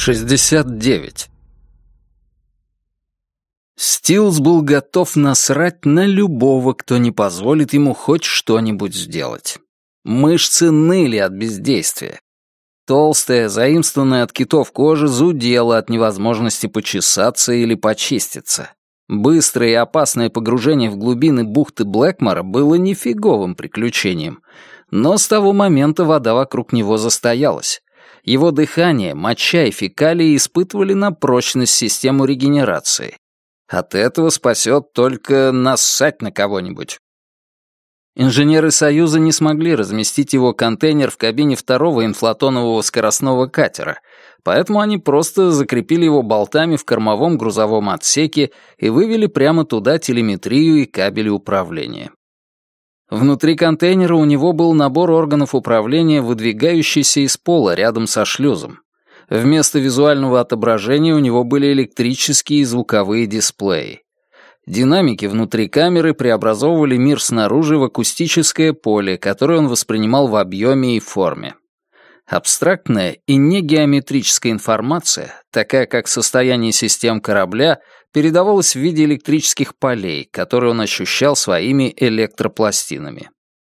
69. Стилс был готов насрать на любого, кто не позволит ему хоть что-нибудь сделать. Мышцы ныли от бездействия. Толстая, заимствованная от китов кожа зудела от невозможности почесаться или почиститься. Быстрое и опасное погружение в глубины бухты Блэкмора было нифиговым приключением, но с того момента вода вокруг него застоялась. Его дыхание, моча и фекалии испытывали на прочность систему регенерации. От этого спасет только нассать на кого-нибудь. Инженеры Союза не смогли разместить его контейнер в кабине второго инфлатонового скоростного катера, поэтому они просто закрепили его болтами в кормовом грузовом отсеке и вывели прямо туда телеметрию и кабели управления. Внутри контейнера у него был набор органов управления, выдвигающийся из пола рядом со шлюзом. Вместо визуального отображения у него были электрические и звуковые дисплеи. Динамики внутри камеры преобразовывали мир снаружи в акустическое поле, которое он воспринимал в объеме и форме. Абстрактная и негеометрическая информация, такая как состояние систем корабля, передавалась в виде электрических полей, которые он ощущал своими электропластинами.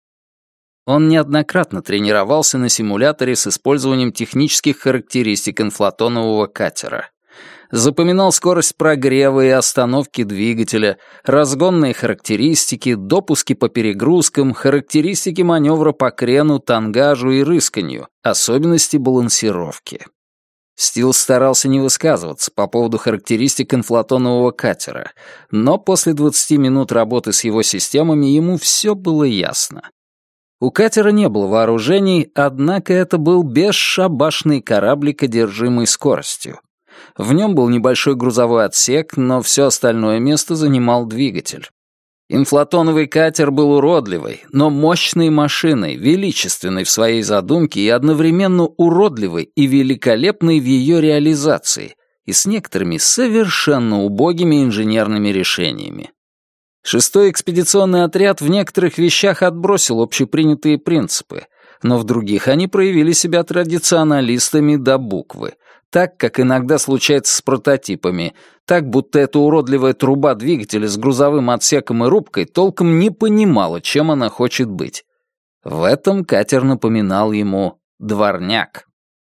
Он неоднократно тренировался на симуляторе с использованием технических характеристик инфлатонового катера. Запоминал скорость прогрева и остановки двигателя, разгонные характеристики, допуски по перегрузкам, характеристики маневра по крену, тангажу и рысканью, особенности балансировки. Стилс старался не высказываться по поводу характеристик инфлатонового катера, но после 20 минут работы с его системами ему все было ясно. У катера не было вооружений, однако это был бесшабашный кораблик, одержимый скоростью. В нем был небольшой грузовой отсек, но все остальное место занимал двигатель. Инфлатоновый катер был уродливой, но мощной машиной, величественной в своей задумке и одновременно уродливой и великолепной в ее реализации, и с некоторыми совершенно убогими инженерными решениями. Шестой экспедиционный отряд в некоторых вещах отбросил общепринятые принципы, но в других они проявили себя традиционалистами до буквы, так, как иногда случается с прототипами, так, будто эта уродливая труба двигателя с грузовым отсеком и рубкой толком не понимала, чем она хочет быть. В этом катер напоминал ему дворняк.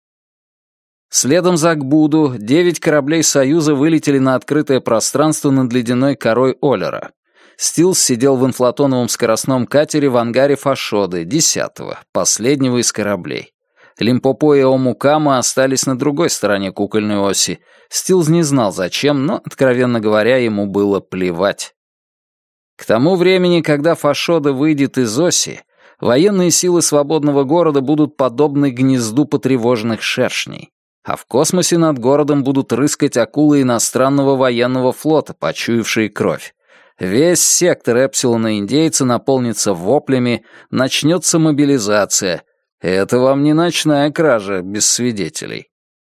Следом за Акбуду 9 кораблей Союза вылетели на открытое пространство над ледяной корой Оллера. Стилс сидел в инфлатоновом скоростном катере в ангаре Фашоды, 10-го, последнего из кораблей. Лимпопо и Омукама остались на другой стороне кукольной оси. Стилс не знал зачем, но, откровенно говоря, ему было плевать. К тому времени, когда Фашода выйдет из оси, военные силы свободного города будут подобны гнезду потревоженных шершней, а в космосе над городом будут рыскать акулы иностранного военного флота, почуявшие кровь. Весь сектор Эпсилона-индейца наполнится воплями, начнется мобилизация. Это вам не ночная кража без свидетелей.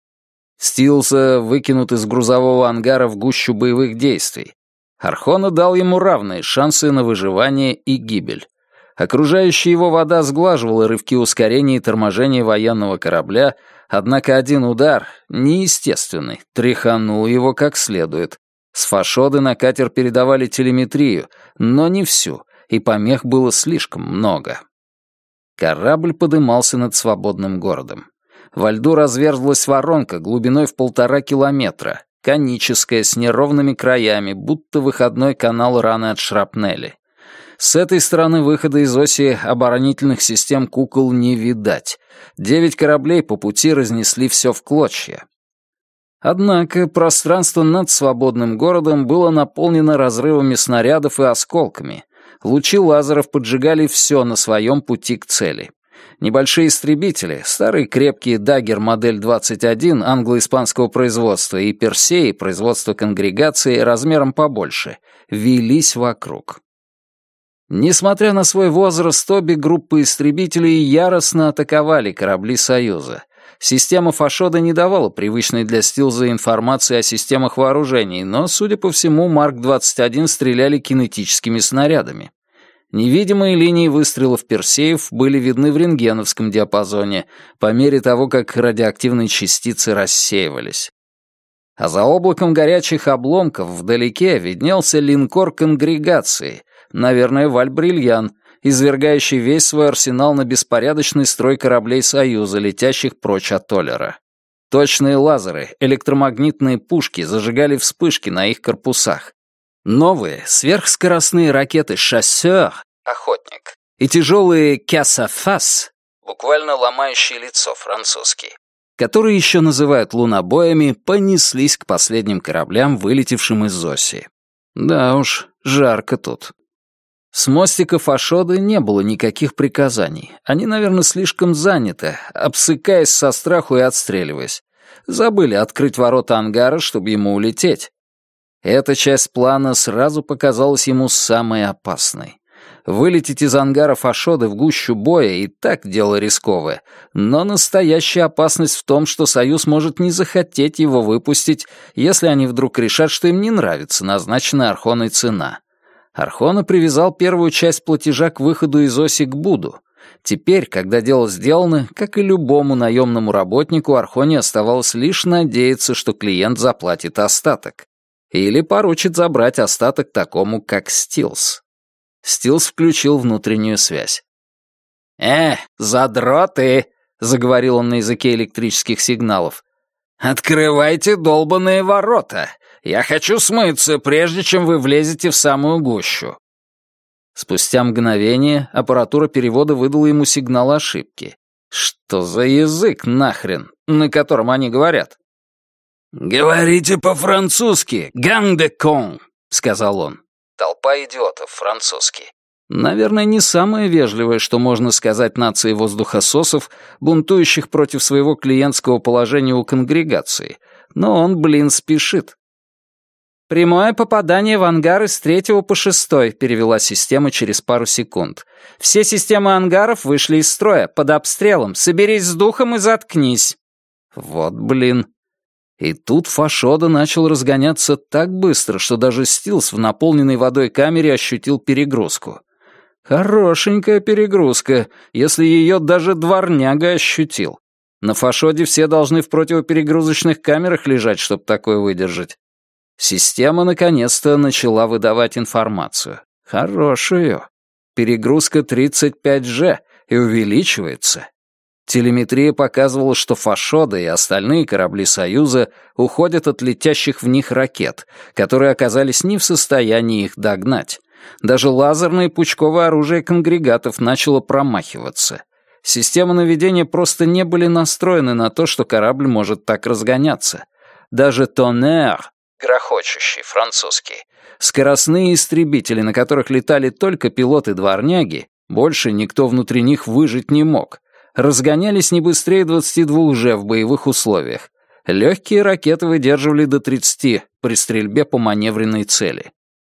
Стилса выкинут из грузового ангара в гущу боевых действий. Архона дал ему равные шансы на выживание и гибель. Окружающая его вода сглаживала рывки ускорения и торможения военного корабля, однако один удар, неестественный, тряханул его как следует. С Фашоды на катер передавали телеметрию, но не всю, и помех было слишком много. Корабль подымался над свободным городом. Во льду разверзлась воронка глубиной в 1,5 километра, коническая, с неровными краями, будто выходной канал раны от шрапнели. С этой стороны выхода из оси оборонительных систем кукол не видать. 9 кораблей по пути разнесли все в клочья. Однако пространство над свободным городом было наполнено разрывами снарядов и осколками. Лучи лазеров поджигали все на своем пути к цели. Небольшие истребители, старые крепкие Даггер модель 21 англо-испанского производства и Персеи производства конгрегации размером побольше, вились вокруг. Несмотря на свой возраст, обе группы истребителей яростно атаковали корабли Союза. Система Фашода не давала привычной для Стилза информации о системах вооружений, но, судя по всему, Марк-21 стреляли кинетическими снарядами. Невидимые линии выстрелов Персеев были видны в рентгеновском диапазоне по мере того, как радиоактивные частицы рассеивались. А за облаком горячих обломков вдалеке виднелся линкор конгрегации, наверное, Валь-Брильян, извергающий весь свой арсенал на беспорядочный строй кораблей Союза, летящих прочь от Толлера. Точные лазеры, электромагнитные пушки зажигали вспышки на их корпусах. Новые сверхскоростные ракеты «Шассёр» — «Охотник» и тяжелые «Кясафас» — буквально ломающие лицо французский, которые еще называют лунобоями, понеслись к последним кораблям, вылетевшим из Оси. Да уж, жарко тут. С мостика Фашоды не было никаких приказаний. Они, наверное, слишком заняты, обсыкаясь со страху и отстреливаясь. Забыли открыть ворота ангара, чтобы ему улететь. Эта часть плана сразу показалась ему самой опасной. Вылететь из ангара Фашоды в гущу боя и так дело рисковое, но настоящая опасность в том, что Союз может не захотеть его выпустить, если они вдруг решат, что им не нравится назначенная Архоной цена. Архона привязал первую часть платежа к выходу из Оси к Буду. Теперь, когда дело сделано, как и любому наемному работнику, Архоне оставалось лишь надеяться, что клиент заплатит остаток. Или поручит забрать остаток такому, как Стилс. Стилс включил внутреннюю связь. Задроты!» — заговорил он на языке электрических сигналов. «Открывайте долбаные ворота! Я хочу смыться, прежде чем вы влезете в самую гущу!» Спустя мгновение аппаратура перевода выдала ему сигнал ошибки. Что за язык нахрен, на котором они говорят? «Говорите по-французски, ган де кон», — сказал он. Толпа идиотов, французский. Наверное, не самое вежливое, что можно сказать нации воздухососов, бунтующих против своего клиентского положения у конгрегации. Но он, спешит. «Прямое попадание в ангары с 3 по 6», — перевела система через пару секунд. «Все системы ангаров вышли из строя, под обстрелом. Соберись с духом и заткнись». Вот. И тут Фашода начал разгоняться так быстро, что даже Стилс в наполненной водой камере ощутил перегрузку. Хорошенькая перегрузка, если ее даже дворняга ощутил. На Фашоде все должны в противоперегрузочных камерах лежать, чтобы такое выдержать. Система наконец-то начала выдавать информацию. Хорошую. Перегрузка 35G и увеличивается. Телеметрия показывала, что Фашода и остальные корабли Союза уходят от летящих в них ракет, которые оказались не в состоянии их догнать. Даже лазерное пучковое оружие конгрегатов начало промахиваться. Системы наведения просто не были настроены на то, что корабль может так разгоняться. Даже «Тоннер», грохочущий, французский, скоростные истребители, на которых летали только пилоты-дворняги, больше никто внутри них выжить не мог, разгонялись не быстрее 22G в боевых условиях. Легкие ракеты выдерживали до 30 при стрельбе по маневренной цели.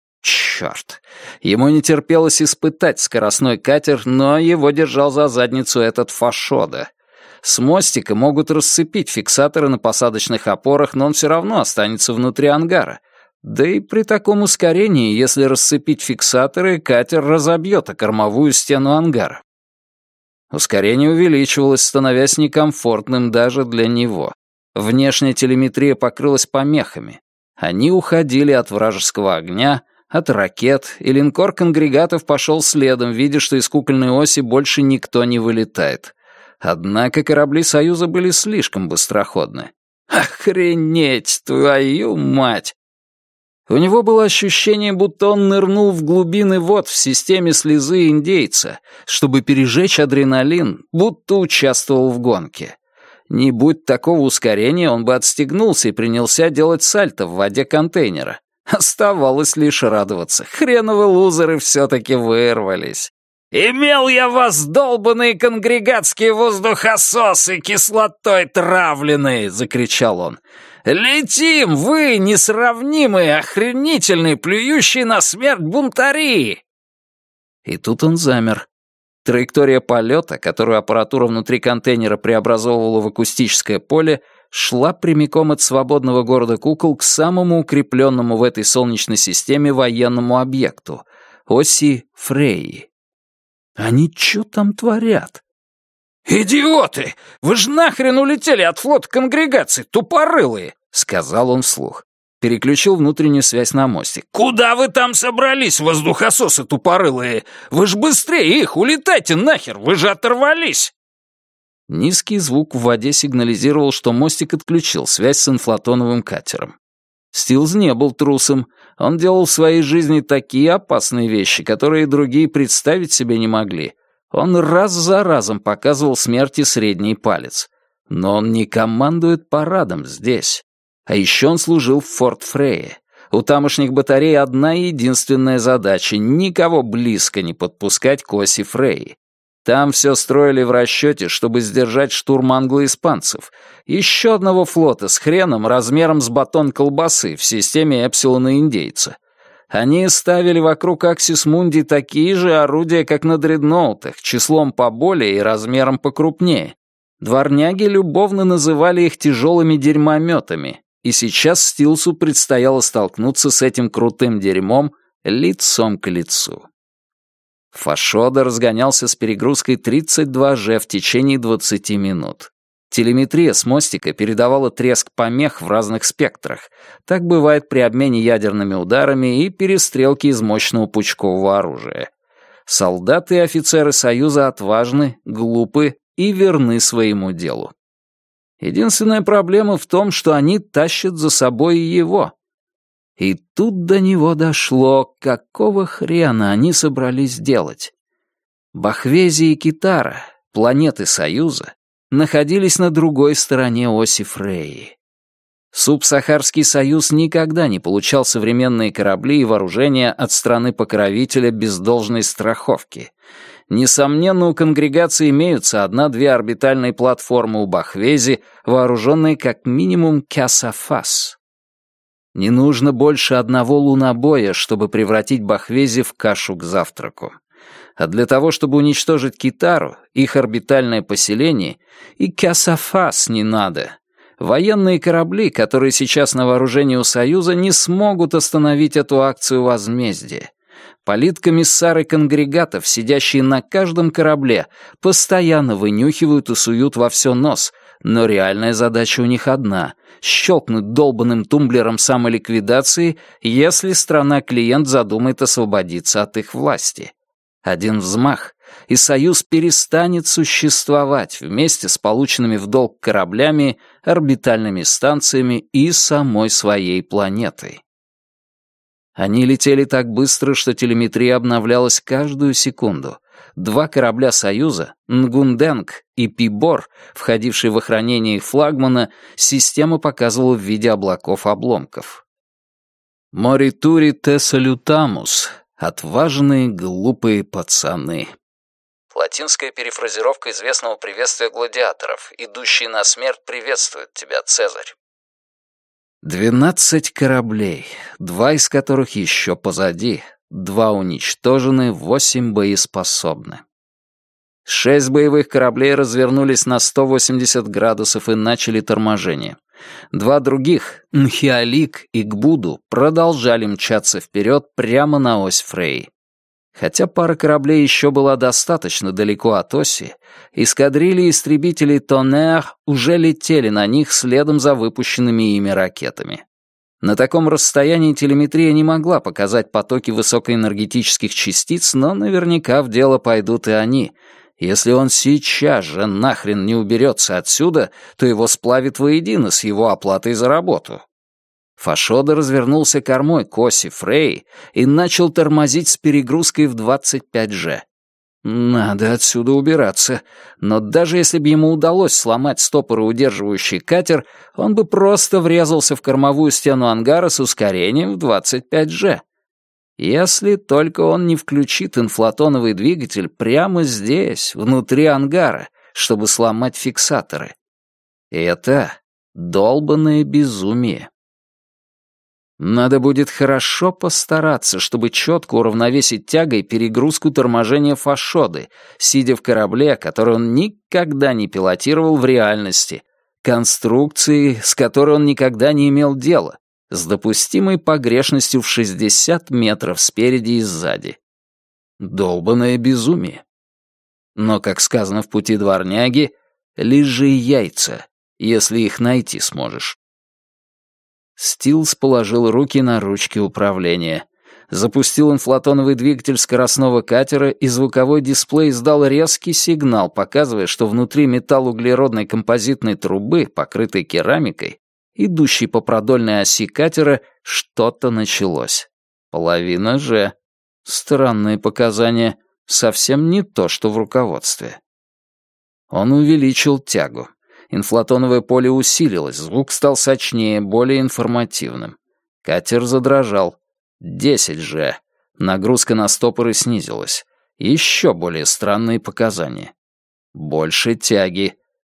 Черт! Ему не терпелось испытать скоростной катер, но его держал за задницу этот Фашода. С мостика могут расцепить фиксаторы на посадочных опорах, но он все равно останется внутри ангара. Да и при таком ускорении, если расцепить фиксаторы, катер разобьет о кормовую стену ангара. Ускорение увеличивалось, становясь некомфортным даже для него. Внешняя телеметрия покрылась помехами. Они уходили от вражеского огня, от ракет, и линкор конгрегатов пошел следом, видя, что из кукольной оси больше никто не вылетает. Однако корабли Союза были слишком быстроходны. Охренеть, твою мать! У него было ощущение, будто он нырнул в глубины вод в системе слезы индейца, чтобы пережечь адреналин, будто участвовал в гонке. Не будь такого ускорения, он бы отстегнулся и принялся делать сальто в воде контейнера. Оставалось лишь радоваться. Хреновы лузеры все-таки вырвались. «Имел я вас, долбаные конгрегатские воздухососы, кислотой травленные!» — закричал он. «Летим, вы, несравнимые, охренительные, плюющие на смерть бунтари!» И тут он замер. Траектория полета, которую аппаратура внутри контейнера преобразовывала в акустическое поле, шла прямиком от свободного города кукол к самому укрепленному в этой солнечной системе военному объекту. оси Фрейи. Они чё там творят? «Идиоты! Вы ж нахрен улетели от флота конгрегации, тупорылые!» — сказал он вслух. Переключил внутреннюю связь на мостик. «Куда вы там собрались, воздухососы тупорылые? Вы ж быстрее их, улетайте нахер, вы же оторвались!» Низкий звук в воде сигнализировал, что мостик отключил связь с инфлатоновым катером. Стилз не был трусом. Он делал в своей жизни такие опасные вещи, которые другие представить себе не могли. Он раз за разом показывал смерти средний палец. Но он не командует парадом здесь. А еще он служил в Форт Фрейе. У тамошних батарей одна единственная задача — никого близко не подпускать к оси Фрейи. Там все строили в расчете, чтобы сдержать штурм англо-испанцев. Еще одного флота с хреном размером с батон колбасы в системе Эпсилона-индейца. Они ставили вокруг Аксис Мунди такие же орудия, как на дредноутах, числом поболее и размером покрупнее. Дворняги любовно называли их тяжелыми дерьмометами, и сейчас Стилсу предстояло столкнуться с этим крутым дерьмом лицом к лицу. Фашода разгонялся с перегрузкой 32G в течение 20 минут. Телеметрия с мостика передавала треск помех в разных спектрах. Так бывает при обмене ядерными ударами и перестрелке из мощного пучкового оружия. Солдаты и офицеры Союза отважны, глупы и верны своему делу. Единственная проблема в том, что они тащат за собой его. И тут до него дошло, какого хрена они собрались делать. Бахвези и Китара, планеты Союза, находились на другой стороне оси Фрейи. Субсахарский союз никогда не получал современные корабли и вооружения от страны-покровителя без должной страховки. Несомненно, у конгрегации имеются 1-2 орбитальные платформы у Бахвези, вооруженные как минимум Кясафас. Не нужно больше одного лунобоя, чтобы превратить Бахвези в кашу к завтраку. А для того, чтобы уничтожить Китару, их орбитальное поселение, и Кясафас не надо. Военные корабли, которые сейчас на вооружении у Союза, не смогут остановить эту акцию возмездия. Политкомиссары конгрегатов, сидящие на каждом корабле, постоянно вынюхивают и суют во все нос, но реальная задача у них одна — щелкнуть долбанным тумблером самоликвидации, если страна-клиент задумает освободиться от их власти. Один взмах, и Союз перестанет существовать вместе с полученными в долг кораблями, орбитальными станциями и самой своей планетой. Они летели так быстро, что телеметрия обновлялась каждую секунду. 2 корабля Союза, Нгунденг и Пибор, входившие в охранение их флагмана, система показывала в виде облаков-обломков. «Моритури те салютамус» — отважные, глупые пацаны. Латинская перефразировка известного приветствия гладиаторов. «Идущий на смерть приветствует тебя, Цезарь». 12 кораблей, 2 из которых еще позади, 2 уничтожены, 8 боеспособны. 6 боевых кораблей развернулись на 180 градусов и начали торможение. 2 других, Нхиалик и Гбуду, продолжали мчаться вперед прямо на ось Фрейи. Хотя пара кораблей еще была достаточно далеко от оси, эскадрильи истребителей «Тоннер» уже летели на них следом за выпущенными ими ракетами. На таком расстоянии телеметрия не могла показать потоки высокоэнергетических частиц, но наверняка в дело пойдут и они. Если он сейчас же нахрен не уберется отсюда, то его сплавит воедино с его оплатой за работу. Фашода развернулся кормой к оси Фрейи и начал тормозить с перегрузкой в 25G. Надо отсюда убираться, но даже если бы ему удалось сломать стопоры, удерживающие катер, он бы просто врезался в кормовую стену ангара с ускорением в 25G. Если только он не включит инфлатоновый двигатель прямо здесь, внутри ангара, чтобы сломать фиксаторы. Это долбанное безумие. Надо будет хорошо постараться, чтобы четко уравновесить тягой перегрузку торможения Фашоды, сидя в корабле, который он никогда не пилотировал в реальности, конструкции, с которой он никогда не имел дела, с допустимой погрешностью в 60 метров спереди и сзади. Долбаное безумие. Но, как сказано в «Пути дворняги», лижи яйца, если их найти сможешь. Стилс положил руки на ручки управления. Запустил инфлатоновый двигатель скоростного катера, и звуковой дисплей издал резкий сигнал, показывая, что внутри металлуглеродной композитной трубы, покрытой керамикой, идущей по продольной оси катера, что-то началось. Половина G. Странные показания. Совсем не то, что в руководстве. Он увеличил тягу. Инфлатоновое поле усилилось, звук стал сочнее, более информативным. Катер задрожал. 10 G. Нагрузка на стопоры снизилась. Еще более странные показания. Больше тяги.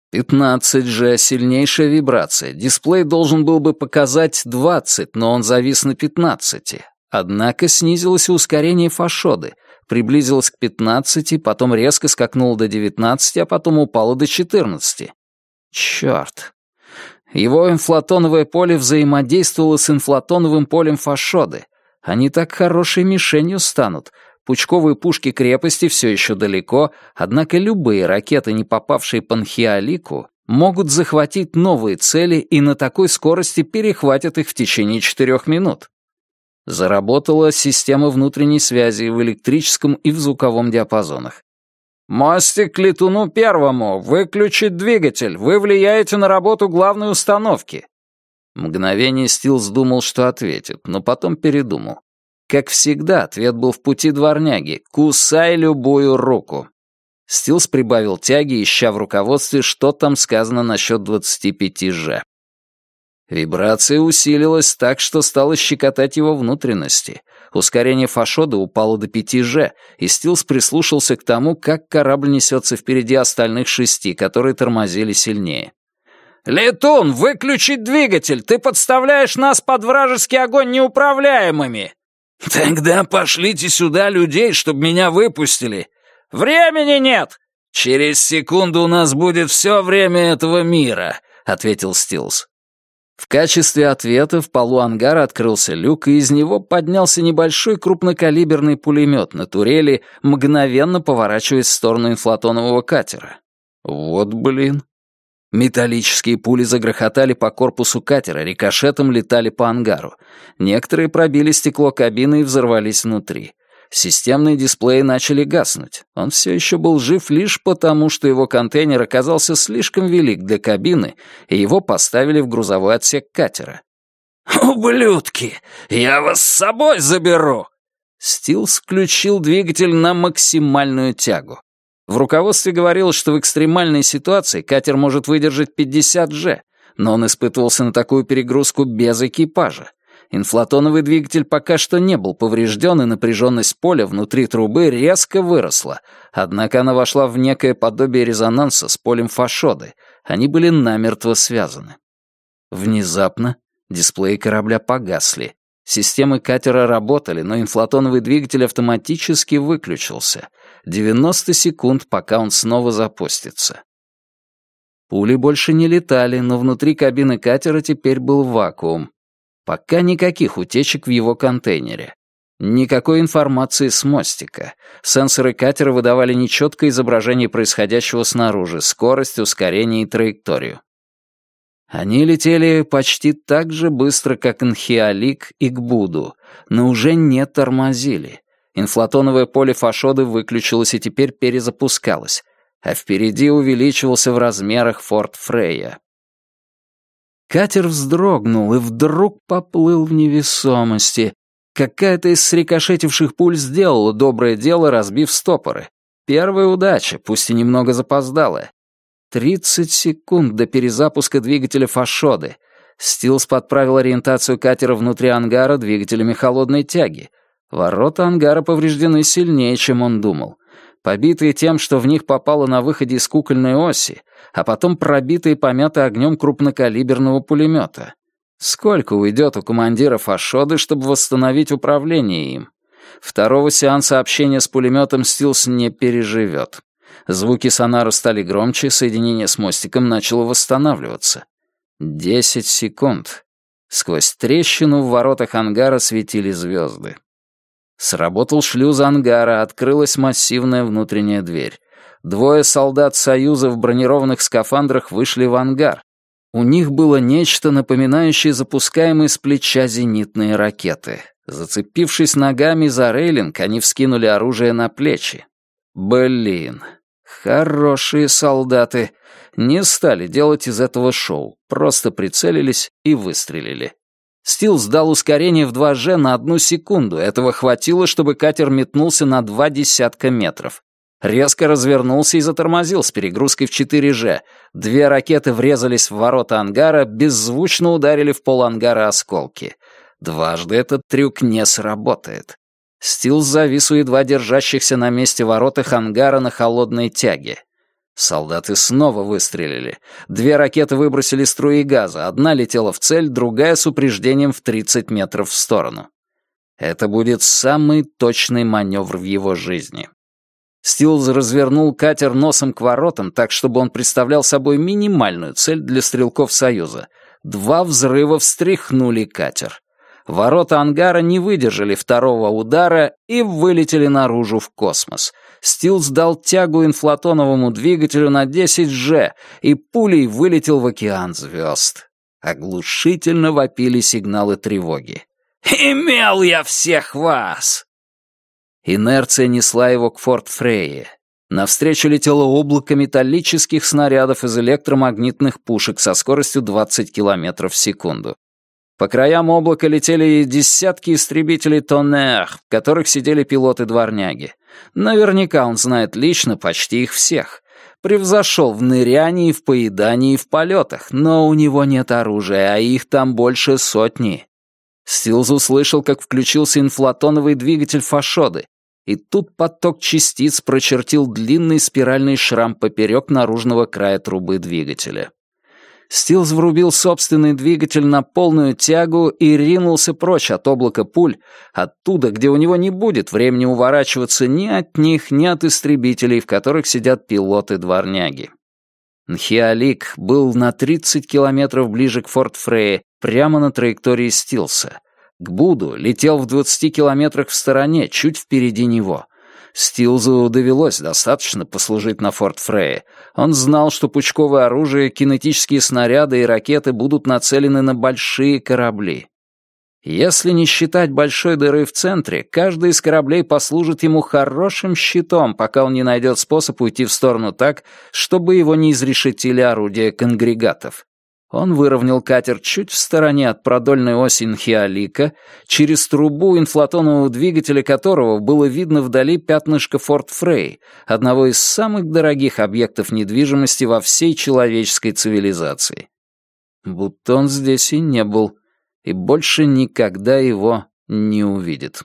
15 G. Сильнейшая вибрация. Дисплей должен был бы показать 20, но он завис на 15. Однако снизилось и ускорение фашоды. Приблизилось к 15, потом резко скакнуло до 19, а потом упало до 14. Черт. Его инфлатоновое поле взаимодействовало с инфлатоновым полем фашоды. Они так хорошей мишенью станут. Пучковые пушки крепости все еще далеко, однако любые ракеты, не попавшие по Нхиалику, могут захватить новые цели и на такой скорости перехватят их в течение 4 минут. Заработала система внутренней связи в электрическом и в звуковом диапазонах. «Мостик к летуну первому! Выключить двигатель! Вы влияете на работу главной установки!» Мгновение Стилс думал, что ответит, но потом передумал. Как всегда, ответ был в «Пути дворняги» — «Кусай любую руку». Стилс прибавил тяги, ища в руководстве, что там сказано насчет 25 G. Вибрация усилилась так, что стала щекотать его внутренности. Ускорение фашода упало до 5 G, и Стилс прислушался к тому, как корабль несется впереди остальных 6, которые тормозили сильнее. «Летун, выключить двигатель! Ты подставляешь нас под вражеский огонь неуправляемыми!» «Тогда пошлите сюда людей, чтобы меня выпустили!» «Времени нет!» «Через секунду у нас будет все время этого мира», — ответил Стилс. В качестве ответа в полу ангара открылся люк, и из него поднялся небольшой крупнокалиберный пулемет на турели, мгновенно поворачиваясь в сторону инфлатонового катера. Вот блин. Металлические пули загрохотали по корпусу катера, рикошетом летали по ангару. Некоторые пробили стекло кабины и взорвались внутри. Системные дисплеи начали гаснуть. Он все еще был жив лишь потому, что его контейнер оказался слишком велик для кабины, и его поставили в грузовой отсек катера. «Ублюдки! Я вас с собой заберу!» Стилс включил двигатель на максимальную тягу. В руководстве говорилось, что в экстремальной ситуации катер может выдержать 50 G, но он испытывался на такую перегрузку без экипажа. Инфлатоновый двигатель пока что не был поврежден, и напряженность поля внутри трубы резко выросла, однако она вошла в некое подобие резонанса с полем фашоды. Они были намертво связаны. Внезапно дисплеи корабля погасли. Системы катера работали, но инфлатоновый двигатель автоматически выключился. 90 секунд, пока он снова запустится. Пули больше не летали, но внутри кабины катера теперь был вакуум. Пока никаких утечек в его контейнере. Никакой информации с мостика. Сенсоры катера выдавали нечеткое изображение происходящего снаружи, скорость, ускорение и траекторию. Они летели почти так же быстро, как Нхиалик и Гбуду, но уже не тормозили. Инфлатоновое поле фашоды выключилось и теперь перезапускалось, а впереди увеличивался в размерах Форт Фрейя. Катер вздрогнул и вдруг поплыл в невесомости. Какая-то из срикошетивших пуль сделала доброе дело, разбив стопоры. Первая удача, пусть и немного запоздалая. 30 секунд до перезапуска двигателя фашоды. Стилс подправил ориентацию катера внутри ангара двигателями холодной тяги. Ворота ангара повреждены сильнее, чем он думал. Побитые тем, что в них попало на выходе из кукольной оси, а потом пробитые и помяты огнем крупнокалиберного пулемета. Сколько уйдет у командира фашоды, чтобы восстановить управление им? Второго сеанса общения с пулеметом Стилс не переживет. Звуки сонара стали громче, соединение с мостиком начало восстанавливаться. 10 секунд. Сквозь трещину в воротах ангара светили звезды. Сработал шлюз ангара, открылась массивная внутренняя дверь. Двое солдат Союза в бронированных скафандрах вышли в ангар. У них было нечто, напоминающее запускаемые с плеча зенитные ракеты. Зацепившись ногами за рейлинг, они вскинули оружие на плечи. Блин, хорошие солдаты. Не стали делать из этого шоу, просто прицелились и выстрелили. Стилс дал ускорение в 2G на 1 секунду. Этого хватило, чтобы катер метнулся на 20 метров. Резко развернулся и затормозил с перегрузкой в 4G. 2 ракеты врезались в ворота ангара, беззвучно ударили в пол ангара осколки. Дважды этот трюк не сработает. Стилс завис у едва держащихся на месте воротах ангара на холодной тяге. Солдаты снова выстрелили. 2 ракеты выбросили струи газа, одна летела в цель, другая с упреждением в 30 метров в сторону. Это будет самый точный маневр в его жизни. Стилс развернул катер носом к воротам так, чтобы он представлял собой минимальную цель для стрелков Союза. 2 взрыва встряхнули катер. Ворота ангара не выдержали второго удара и вылетели наружу в космос. Стилс дал тягу инфлатоновому двигателю на 10G и пулей вылетел в океан звезд. Оглушительно вопили сигналы тревоги. «Имел я всех вас!» Инерция несла его к Форт Фрейе. Навстречу летело облако металлических снарядов из электромагнитных пушек со скоростью 20 км в секунду. По краям облака летели десятки истребителей «Тоннер», в которых сидели пилоты-дворняги. Наверняка он знает лично почти их всех. Превзошел в нырянии, в поедании и в полетах, но у него нет оружия, а их там больше сотни. Стилс услышал, как включился инфлатоновый двигатель Фашоды, и тут поток частиц прочертил длинный спиральный шрам поперек наружного края трубы двигателя. Стилс врубил собственный двигатель на полную тягу и ринулся прочь от облака пуль, оттуда, где у него не будет времени уворачиваться ни от них, ни от истребителей, в которых сидят пилоты-дворняги. Нхиалик был на 30 километров ближе к Форт Фрейе, прямо на траектории Стилса. К Буду летел в 20 километрах в стороне, чуть впереди него. Стилзу довелось достаточно послужить на Форт Фрейе. Он знал, что пучковое оружие, кинетические снаряды и ракеты будут нацелены на большие корабли. Если не считать большой дыры в центре, каждый из кораблей послужит ему хорошим щитом, пока он не найдет способ уйти в сторону так, чтобы его не изрешетили орудия конгрегатов. Он выровнял катер чуть в стороне от продольной оси Нхиалика, через трубу инфлатонового двигателя которого было видно вдали пятнышко Форт Фрей, одного из самых дорогих объектов недвижимости во всей человеческой цивилизации. Будто он здесь и не был, и больше никогда его не увидит.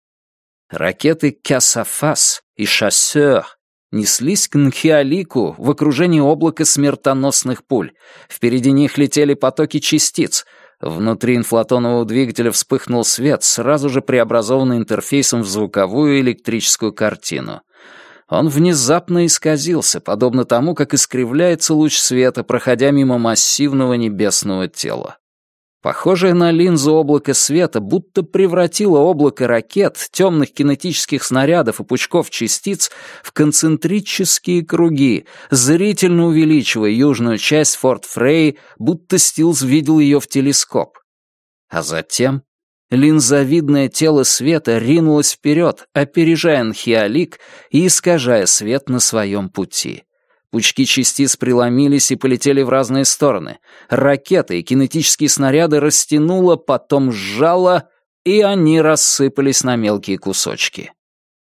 Ракеты «Кясафас» и «Шассер» неслись к Нхиалику в окружении облака смертоносных пуль. Впереди них летели потоки частиц. Внутри инфлатонового двигателя вспыхнул свет, сразу же преобразованный интерфейсом в звуковую электрическую картину. Он внезапно исказился, подобно тому, как искривляется луч света, проходя мимо массивного небесного тела. Похожее на линзу облако света будто превратило облако ракет, темных кинетических снарядов и пучков частиц в концентрические круги, зрительно увеличивая южную часть Форт Фрей, будто Стилс видел ее в телескоп. А затем линзовидное тело света ринулось вперед, опережая Нхиалик и искажая свет на своем пути. Пучки частиц преломились и полетели в разные стороны. Ракеты и кинетические снаряды растянуло, потом сжало, и они рассыпались на мелкие кусочки.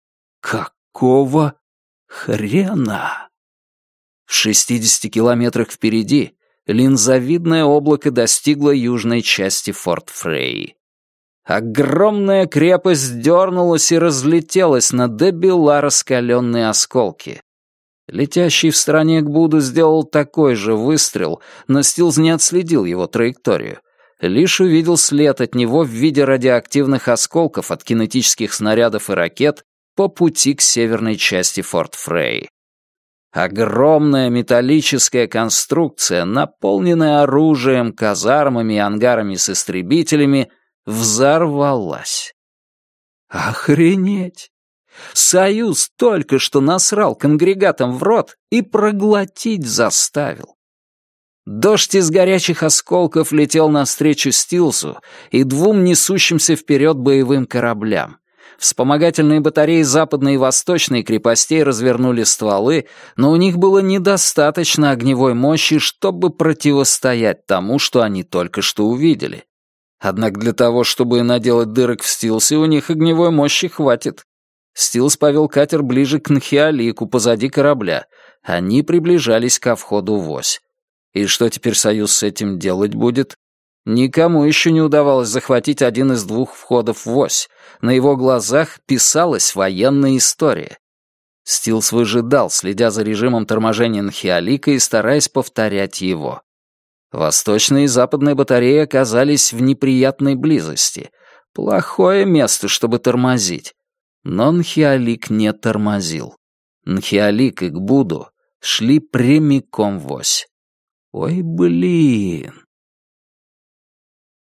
Какого хрена? В 60 километрах впереди линзовидное облако достигло южной части Форт Фрейи. Огромная крепость дернулась и разлетелась на добела раскаленные осколки. Летящий в стороне к Буду сделал такой же выстрел, но Стилс не отследил его траекторию. Лишь увидел след от него в виде радиоактивных осколков от кинетических снарядов и ракет по пути к северной части Форт Фрей. Огромная металлическая конструкция, наполненная оружием, казармами и ангарами с истребителями, взорвалась. Охренеть! Союз только что насрал конгрегатам в рот и проглотить заставил. Дождь из горячих осколков летел навстречу Стилсу и двум несущимся вперед боевым кораблям. Вспомогательные батареи западной и восточной крепостей развернули стволы, но у них было недостаточно огневой мощи, чтобы противостоять тому, что они только что увидели. Однако для того, чтобы наделать дырок в Стилсе, у них огневой мощи хватит. Стилс повел катер ближе к Нхиалику позади корабля. Они приближались ко входу в ось. И что теперь Союз с этим делать будет? Никому еще не удавалось захватить один из двух входов в ось. На его глазах писалась военная история. Стилс выжидал, следя за режимом торможения Нхиалика и стараясь повторять его. Восточная и западная батареи оказались в неприятной близости. Плохое место, чтобы тормозить. Но Нхиалик не тормозил. Нхиалик и Гбуду шли прямиком в ось. Ой, блин.